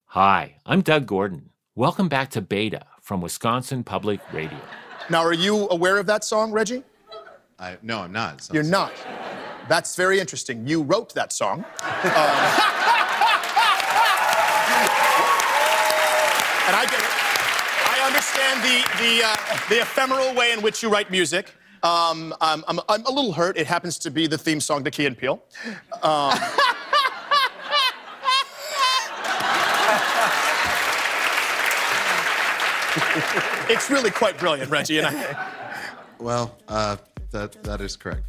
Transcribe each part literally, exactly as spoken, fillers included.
Hi, I'm Doug Gordon. Welcome back to Beta from Wisconsin Public Radio. Now, are you aware of that song, Reggie? I, no, I'm not. You're not. That's very interesting. You wrote that song. Um, and I get it. I understand the the uh, the ephemeral way in which you write music. Um, I'm, I'm I'm a little hurt. It happens to be the theme song to Key and Peele. Um, It's really quite brilliant, Reggie. And I... Well, uh, that that is correct.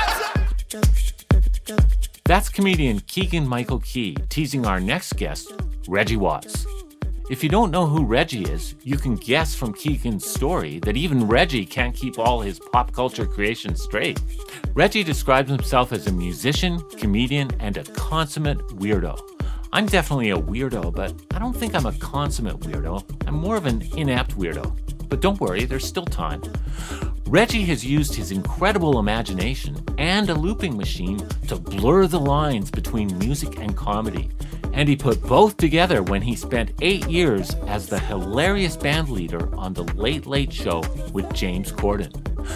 That's comedian Keegan-Michael Key teasing our next guest, Reggie Watts. If you don't know who Reggie is, you can guess from Keegan's story that even Reggie can't keep all his pop culture creations straight. Reggie describes himself as a musician, comedian, and a consummate weirdo. I'm definitely a weirdo, but I don't think I'm a consummate weirdo. I'm more of an inept weirdo. But don't worry, there's still time. Reggie has used his incredible imagination and a looping machine to blur the lines between music and comedy. And he put both together when he spent eight years as the hilarious band leader on The Late Late Show with James Corden.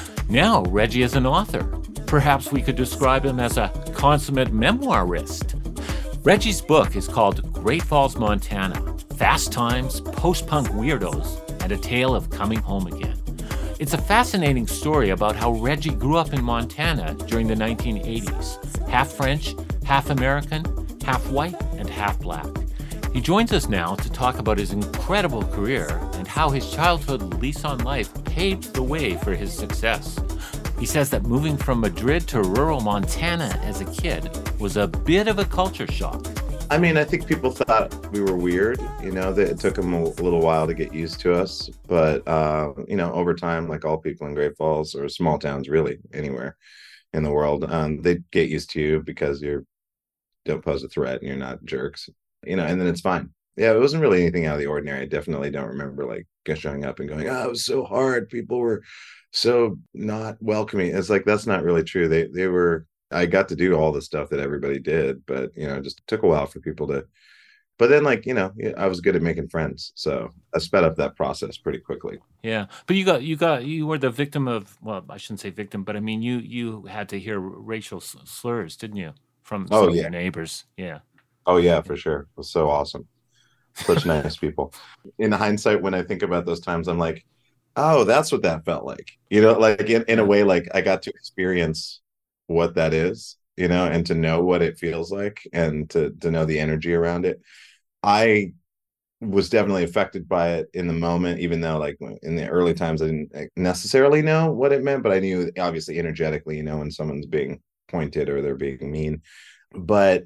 Now Reggie is an author. Perhaps we could describe him as a consummate memoirist. Reggie's book is called Great Falls, Montana, Fast Times, Post-Punk Weirdos, and a Tale of Coming Home Again. It's a fascinating story about how Reggie grew up in Montana during the nineteen eighties, half French, half American, half white, and half black. He joins us now to talk about his incredible career and how his childhood lease on life paved the way for his success. He says that moving from Madrid to rural Montana as a kid was a bit of a culture shock. I mean, I think people thought we were weird, you know, that it took them a little while to get used to us. But, uh, you know, over time, like all people in Great Falls or small towns, really anywhere in the world, um, they get used to you because you don't pose a threat and you're not jerks, you know, and then it's fine. Yeah, it wasn't really anything out of the ordinary. I definitely don't remember like showing up and going, oh, it was so hard. People were so not welcoming. It's like, that's not really true. They they were, I got to do all the stuff that everybody did, but, you know, it just took a while for people to, but then like, you know, I was good at making friends. So I sped up that process pretty quickly. Yeah. But you got, you got, you were the victim of, well, I shouldn't say victim, but I mean, you, you had to hear racial slurs, didn't you? From some oh, of yeah. your neighbors. Yeah. Oh yeah, for sure. It was so awesome. Such nice people. In hindsight, when I think about those times, I'm like, oh, that's what that felt like. You know, like in, in a way, like I got to experience what that is, you know, and to know what it feels like and to, to know the energy around it. I was definitely affected by it in the moment, even though like in the early times, I didn't necessarily know what it meant, but I knew obviously energetically, you know, when someone's being pointed or they're being mean. But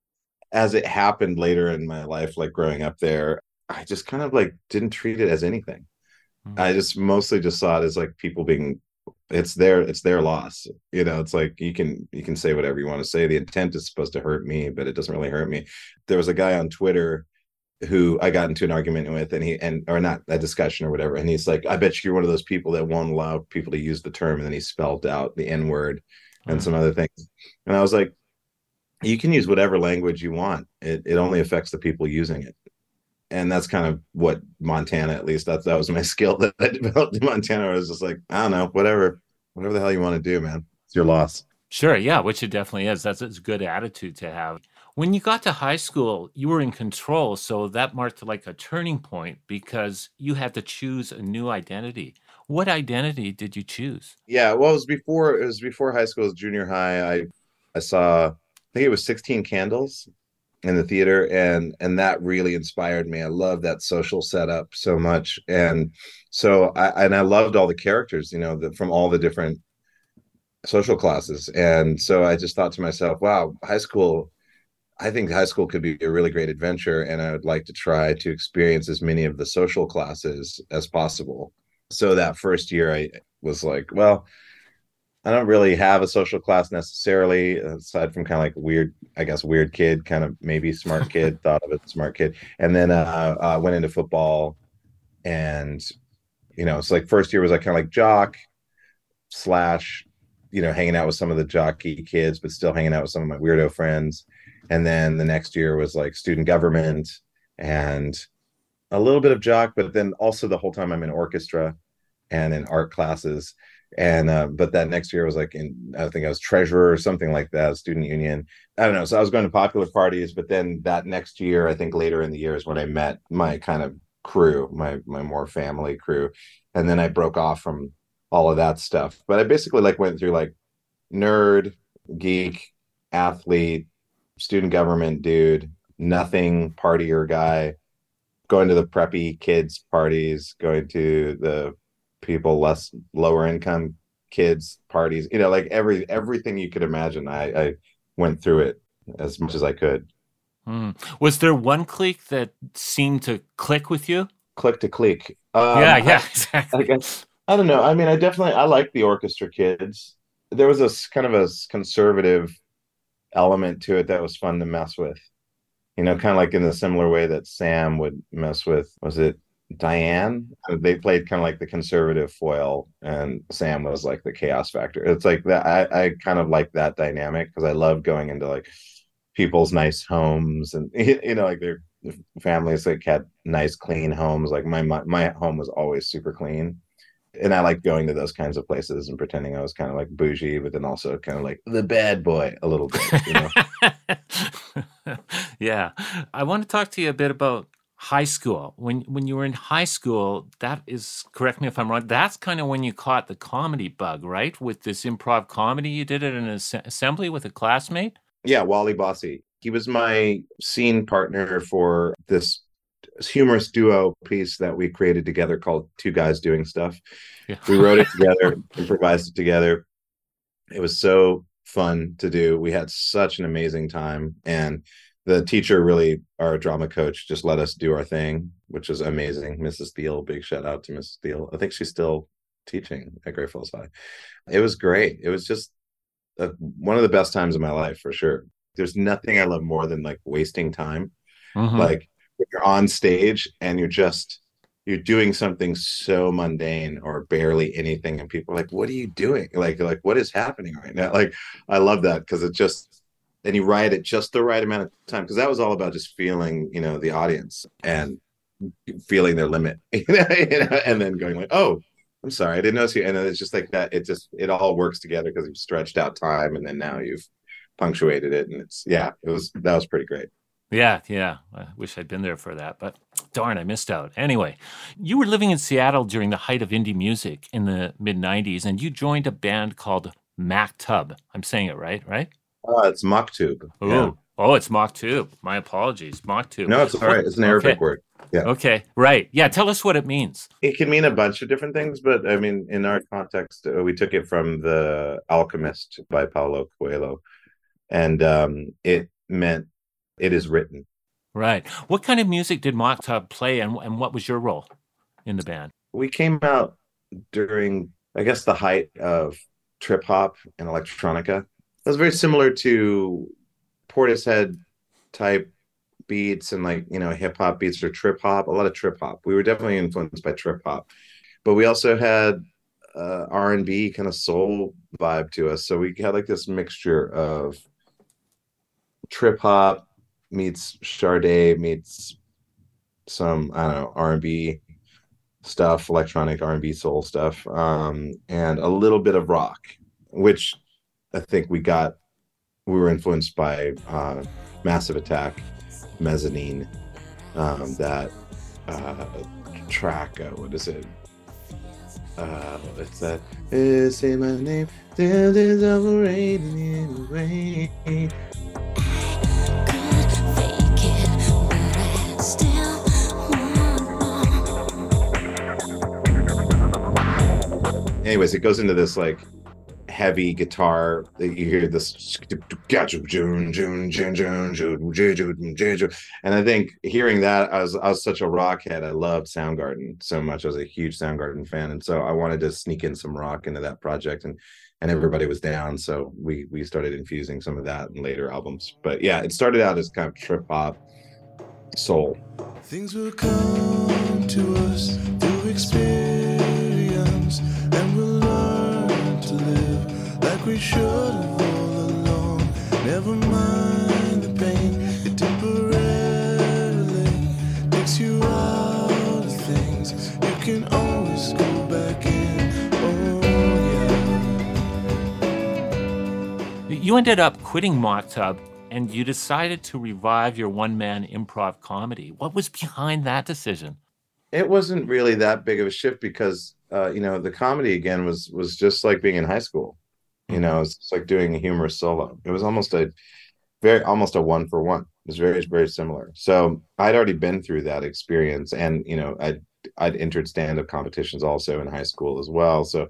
as it happened later in my life, like growing up there, I just kind of like didn't treat it as anything. Mm-hmm. I just mostly just saw it as like people being, it's their, it's their loss. You know, it's like, you can, you can say whatever you want to say. The intent is supposed to hurt me, but it doesn't really hurt me. There was a guy on Twitter who I got into an argument with, and he, and, or not a discussion or whatever. And he's like, I bet you're one of those people that won't allow people to use the term. And then he spelled out the N word and mm-hmm. some other things. And I was like, you can use whatever language you want. It it only affects the people using it. And that's kind of what Montana, at least that, that was my skill that I developed in Montana. I was just like, I don't know, whatever, whatever the hell you want to do, man. It's your loss. Sure. Yeah. Which it definitely is. That's a good attitude to have. When you got to high school, you were in control. So that marked like a turning point because you had to choose a new identity. What identity did you choose? Yeah. Well, it was before, it was before high school, it was junior high. I, I saw, I think it was sixteen Candles in the theater, and and that really inspired me. I love that social setup so much, and so I and I loved all the characters, you know, the, from all the different social classes, and so I just thought to myself, wow, high school. I think high school could be a really great adventure, and I would like to try to experience as many of the social classes as possible. So that first year, I was like, well, I don't really have a social class necessarily, aside from kind of like weird, I guess, weird kid, kind of maybe smart kid, thought of it, smart kid. And then uh, uh, went into football. And, you know, it's like first year was like kind of like jock slash, you know, hanging out with some of the jockey kids, but still hanging out with some of my weirdo friends. And then the next year was like student government. and a little bit of jock, but then also the whole time I'm in orchestra and in art classes. And uh, but that next year was like in, I think I was treasurer or something like that, student union. I don't know. So I was going to popular parties, but then that next year, I think later in the year is when I met my kind of crew, my my more family crew. And then I broke off from all of that stuff. But I basically like went through like nerd, geek, athlete, student government dude, nothing partier guy, going to the preppy kids parties, going to the people less lower income kids parties, you know, like every everything you could imagine. I, I went through it as much as I could. Mm. Was there one clique that seemed to click with you? Click to clique. Um, yeah, yeah, I, exactly. I guess I don't know. I mean, I definitely I like the orchestra kids. There was a kind of a conservative element to it that was fun to mess with. You know, kind of like in the similar way that Sam would mess with, was it Diane? They played kind of like the conservative foil, and Sam was like the chaos factor. It's like that. I, I kind of like that dynamic because I love going into like people's nice homes, and you know, like their families like had nice, clean homes. Like my my, my home was always super clean. And I like going to those kinds of places and pretending I was kind of like bougie, but then also kind of like the bad boy a little bit, you know? Yeah. I want to talk to you a bit about high school. When when you were in high school, that is, correct me if I'm wrong, that's kind of when you caught the comedy bug, right? With this improv comedy you did at an as- assembly with a classmate? Yeah, Wally Bossy. He was my scene partner for this humorous duo piece that we created together called Two Guys Doing Stuff. Yeah. We wrote it together, improvised it together. It was so fun to do. We had such an amazing time. And the teacher, really, our drama coach, just let us do our thing, which is amazing. Missus Thiel, big shout out to Missus Thiel. I think she's still teaching at Great Falls High. It was great. It was just a, one of the best times of my life, for sure. There's nothing I love more than like wasting time. Mm-hmm. Like, you're on stage and you're just you're doing something so mundane or barely anything, and people are like, what are you doing? Like like what is happening right now? Like, I love that because it just, and you write it just the right amount of time, because that was all about just feeling, you know, the audience and feeling their limit. You know, and then going like, oh, I'm sorry, I didn't notice you. And then it's just like that, it just it all works together because you've stretched out time and then now you've punctuated it, and it's yeah it was that was pretty great. Yeah, yeah. I wish I'd been there for that, but darn, I missed out. Anyway, you were living in Seattle during the height of indie music in the mid nineties, and you joined a band called Maktub. I'm saying it right, right? Uh, it's Maktub. Oh, yeah. oh, it's Maktub. My apologies, Maktub. No, it's all right. It's an Arabic okay. word. Yeah. Okay, right. Yeah, tell us what it means. It can mean a bunch of different things, but I mean, in our context, uh, we took it from The Alchemist by Paulo Coelho, and um, it meant it is written. Right. What kind of music did Maktub play, and, and what was your role in the band? We came out during, I guess, the height of trip hop and electronica. It was very similar to Portishead type beats and like, you know, hip hop beats or trip hop, a lot of trip hop. We were definitely influenced by trip hop, but we also had uh, R and B kind of soul vibe to us. So we had like this mixture of trip hop meets Sade meets some, I don't know, R and B stuff, electronic R and B soul stuff, um, and a little bit of rock, which I think we got, we were influenced by uh, Massive Attack, Mezzanine, um, that uh, track, uh, what is it? Uh, it's that, say my name, this is overrated in the rain. Anyways, it goes into this like heavy guitar that you hear this, and I think hearing that, I was I was such a rock head. I loved Soundgarden so much. I was a huge Soundgarden fan, and so I wanted to sneak in some rock into that project, and and everybody was down, so we we started infusing some of that in later albums. But yeah, it started out as kind of trip hop soul. Things will come to us through experience, and we'll learn to live like we should have all along. Never mind the pain, it temporarily You ended up quitting Mock Tub and you decided to revive your one-man improv comedy. What was behind that decision? It wasn't really that big of a shift because, uh, you know, the comedy again was was just like being in high school. You Mm-hmm. know, it's just like doing a humorous solo. It was almost a very, almost a one for one. It was very, very similar. So I'd already been through that experience, and you know, I'd I'd entered stand-up competitions also in high school as well. So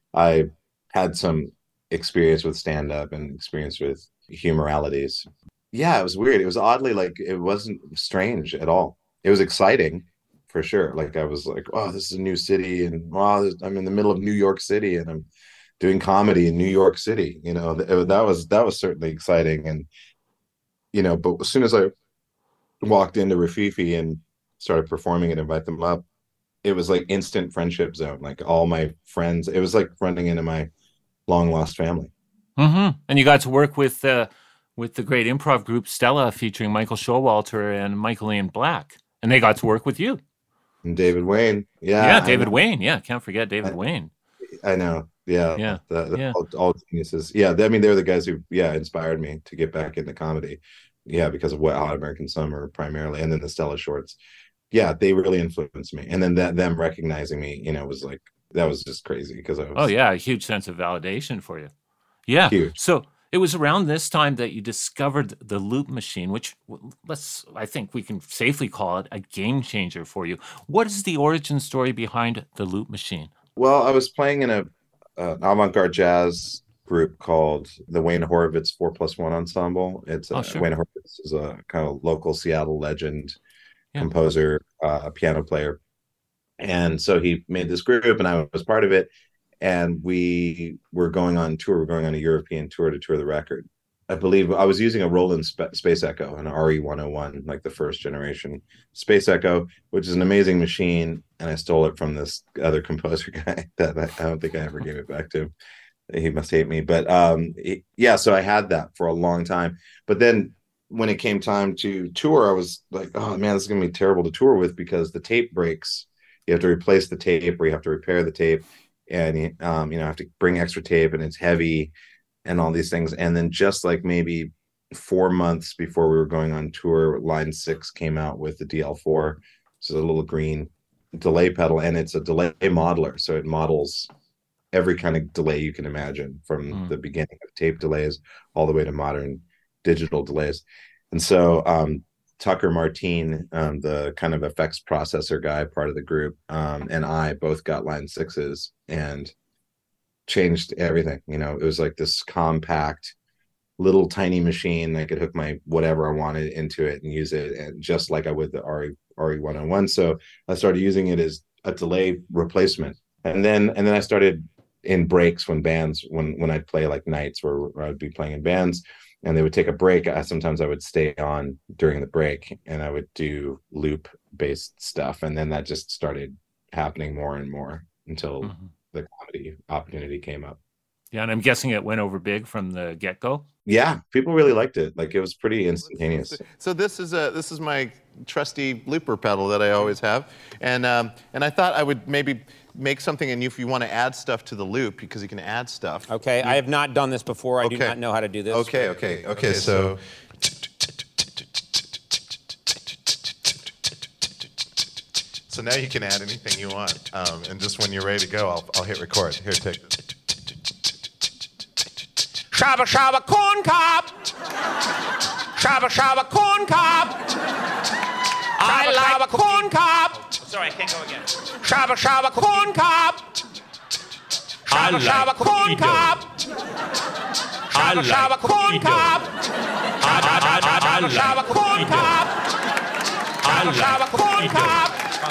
I had some experience with stand-up and experience with humoralities. Yeah, it was weird. It was oddly like it wasn't strange at all. It was exciting for sure. Like I was like, oh, this is a new city, and wow, I'm in the middle of New York City, and I'm doing comedy in New York City. You know, it, that was that was certainly exciting. And you know, but as soon as I walked into Rafifi and started performing and invite them up, it was like instant friendship zone. Like all my friends, it was like running into my long lost family. Mm-hmm. And you got to work with uh, with the great improv group Stella, featuring Michael Showalter and Michael Ian Black, and they got to work with you. And David Wayne, yeah, Yeah, David Wayne. Yeah, can't forget David I, Wayne. I know. Yeah, yeah, the, the, yeah. All, all geniuses. Yeah, I mean, they're the guys who, yeah, inspired me to get back into comedy. Yeah, because of Wet Hot American Summer primarily, and then the Stella shorts. Yeah, they really influenced me, and then that them recognizing me, you know, was like that was just crazy because I was. Oh yeah, a huge sense of validation for you. Yeah. Huge. So it was around this time that you discovered the Loop Machine, which let's, I think we can safely call it a game changer for you. What is the origin story behind the Loop Machine? Well, I was playing in a uh, avant-garde jazz group called the Wayne Horowitz Four Plus One Ensemble. It's Oh, uh, sure. Wayne Horowitz is a kind of local Seattle legend, Yeah. composer, uh, piano player, and so he made this group, and I was part of it. And we were going on tour. We're going on a European tour to tour the record. I believe I was using a Roland Sp- Space Echo, an R E one oh one, like the first generation Space Echo, which is an amazing machine. And I stole it from this other composer guy that I, I don't think I ever gave it back to him. He must hate me. But um, it, yeah, so I had that for a long time. But then when it came time to tour, I was like, oh man, this is going to be terrible to tour with because the tape breaks. You have to replace the tape, or you have to repair the tape. And um, you know, I have to bring extra tape, and it's heavy, and all these things. And then just like maybe four months before we were going on tour, Line Six came out with the D L four, which is a little green delay pedal, and it's a delay modeler, so it models every kind of delay you can imagine, from Mm. the beginning of tape delays all the way to modern digital delays. And so um, Tucker Martine, um, the kind of effects processor guy, part of the group, um, and I both got Line Sixes and changed everything. You know, it was like this compact, little tiny machine. I could hook my whatever I wanted into it and use it, and just like I would the R E one oh one. So I started using it as a delay replacement, and then and then I started in breaks when bands when when I'd play like nights where, where I'd be playing in bands. And they would take a break. I, sometimes I would stay on during the break, and I would do loop-based stuff. And then that just started happening more and more until Mm-hmm. the comedy opportunity came up. Yeah, and I'm guessing it went over big from the get-go. Yeah, people really liked it. Like it was pretty instantaneous. So this is a this is my trusty looper pedal that I always have, and um, and I thought I would maybe make something, and if you want to add stuff to the loop, because you can add stuff. Okay, I have not done this before. I do Okay. not know how to do this. Okay, okay, okay. So. So now you can add anything you want, um, and just when you're ready to go, I'll I'll hit record. Here, take. Shabba shabba corn cob. Shabba shabba corn cob. I like a corn cob. Sorry, I can't go again. Shabba shabba corn cob. Shabba shabba corn cob. Shabba shabba corn cob. Shabba shabba corn cob. Shabba shabba corn cob.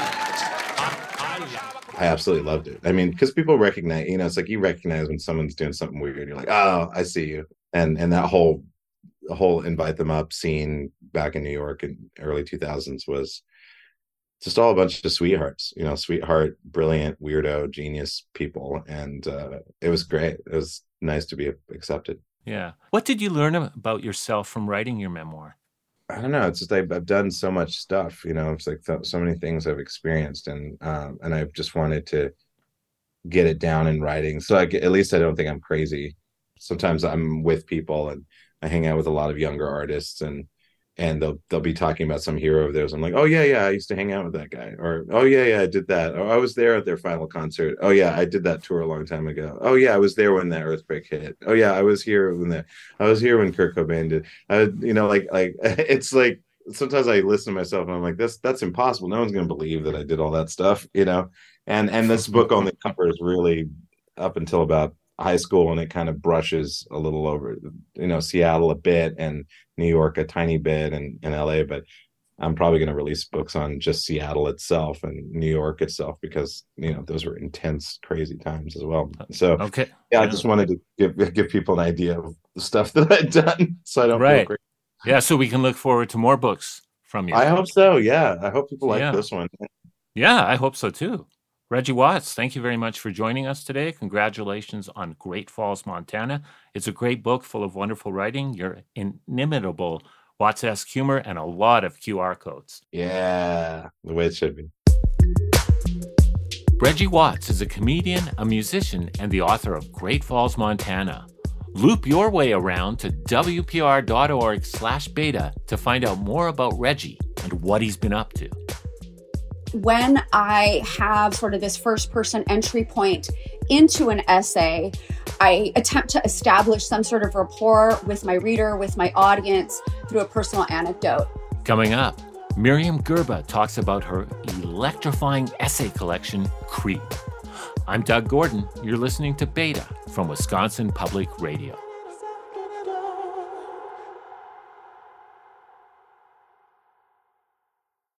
I absolutely loved it. I mean, because people recognize, you know, it's like you recognize when someone's doing something weird. You're like, oh, I see you. And and that whole the whole invite them up scene back in New York in early two thousands was just all a bunch of sweethearts, you know, sweetheart, brilliant, weirdo, genius people. And uh, it was great. It was nice to be accepted. Yeah. What did you learn about yourself from writing your memoir? I don't know. It's just I've, I've done so much stuff, you know. It's like th- so many things I've experienced, and um, and I've just wanted to get it down in writing. So like, at least I don't think I'm crazy sometimes I'm with people and I hang out with a lot of younger artists, and and they'll they'll be talking about some hero of theirs. I'm like, oh yeah, yeah, I used to hang out with that guy. Or oh yeah, yeah, I did that. Or I was there at their final concert. Oh yeah, I did that tour a long time ago. Oh yeah, I was there when that earthquake hit. Oh yeah, I was here when that I was here when Kurt Cobain did. I, you know, like like it's like sometimes I listen to myself and I'm like, that's that's impossible. No one's gonna believe that I did all that stuff, you know. And and this book only covers really up until about high school, and it kind of brushes a little over, you know, Seattle a bit and New York a tiny bit, and, and L A, but I'm probably going to release books on just Seattle itself and New York itself, because, you know, those were intense, crazy times as well. So, okay. yeah, yeah. I just wanted to give give people an idea of the stuff that I'd done, so I don't right. feel crazy. Yeah, so we can look forward to more books from you. I hope so, yeah. I hope people like yeah. this one. Yeah, I hope so too. Reggie Watts, thank you very much for joining us today. Congratulations on Great Falls, Montana. It's a great book full of wonderful writing, your inimitable Watts-esque humor, and a lot of Q R codes. Yeah, the way it should be. Reggie Watts is a comedian, a musician, and the author of Great Falls, Montana. Loop your way around to W P R dot org slash beta to find out more about Reggie and what he's been up to. When I have sort of this first person entry point into an essay, I attempt to establish some sort of rapport with my reader, with my audience, through a personal anecdote. Coming up, Miriam Gerba talks about her electrifying essay collection, Creep. I'm Doug Gordon. You're listening to Beta from Wisconsin Public Radio.